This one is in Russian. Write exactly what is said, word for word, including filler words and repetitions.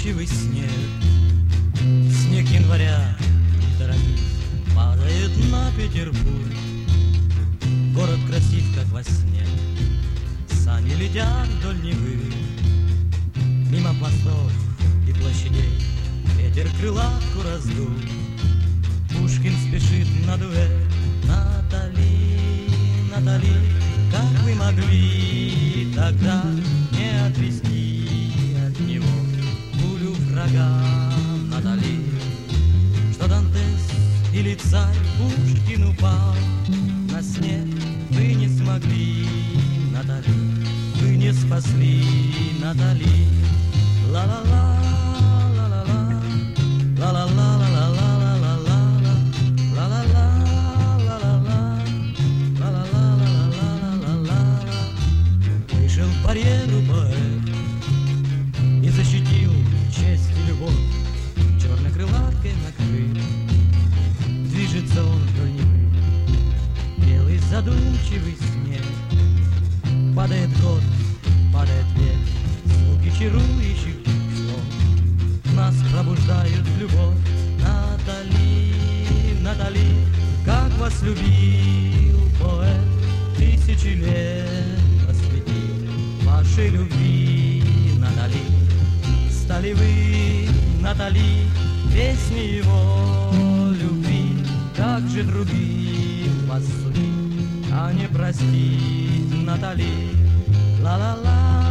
задумчивый снег. Снег января, не торопись, падает на Петербург. Город красив, как во сне, сани летят вдоль Невы. Мимо пластов и площадей ветер крылатку раздул. Пушкин спешит на дуэль. Натали, Натали, как вы могли тогда не отвести от него пулю врага? Натали, что Дантес или царь Пушкин упал на снег, вы не смогли, Натали, вы не спасли, Натали. Ла-ла-ла, ла-ла-ла, ла-ла-ла, ла-ла-ла, ла-ла-ла, ла-ла-ла, ла-ла-ла. Вышел к барьеру поэт и защитил честь и любовь. Черной крылаткой накрыт, движется он вдоль Невы. Белый задумчивый снег, падает год, падает век, звуки чарующих слов нас пробуждают любовь. Натали, Натали, как вас любил поэт, тысячи лет посвятил вашей любви. Натали, стали вы, Натали, песни его любви. Как же другим вас судить, а не простить, Натали. Ла-ла-ла.